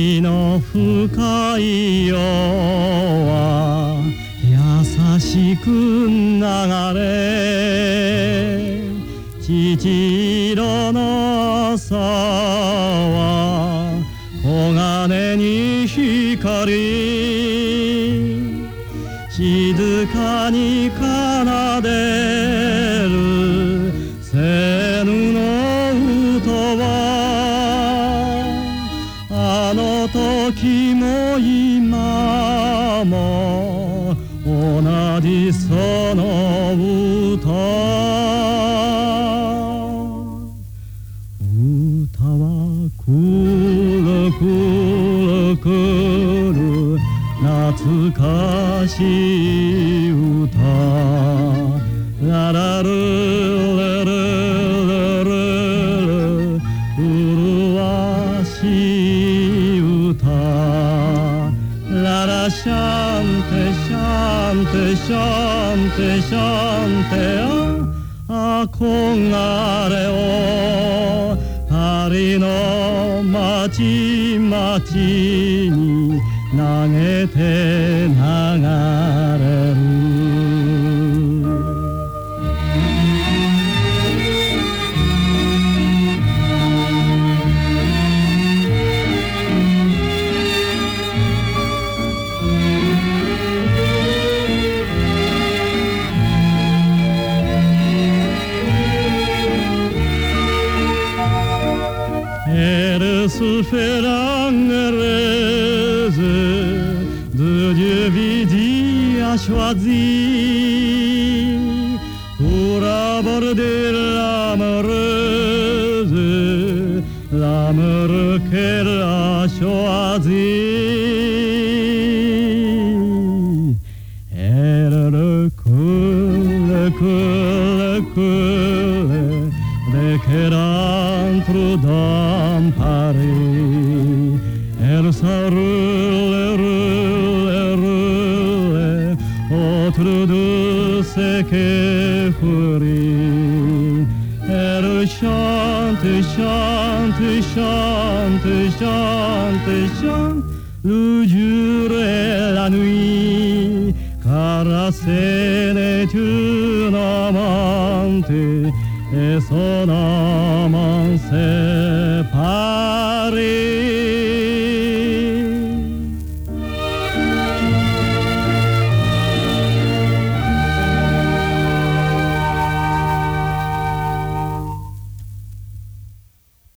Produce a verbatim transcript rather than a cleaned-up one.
海の深い夜は優しく流れ、父色の朝は黄金に光り、静かに奏でるセヌの歌は、あの時も今も同じその歌。歌はくるくるくる懐かしい歌、ララルルルルルル、麗しい歌、ララシャンテシャンテシャンテシャンテ、あ憧れをパリの街々に投げて流れる。エルスフェランゲレーゼ、de Dieu vidi a choisi pour aborder l'amoureuse, l'amour qu'elle a choisi. Elle recule, recule, recule dès qu'elle entre dans Paris. Elle s'enroule, roule, roule autour de ses quais. Elle chante, chante, chante, chante, chante le jour et la nuit, car ce n'est une amante et son amant c'est Paris.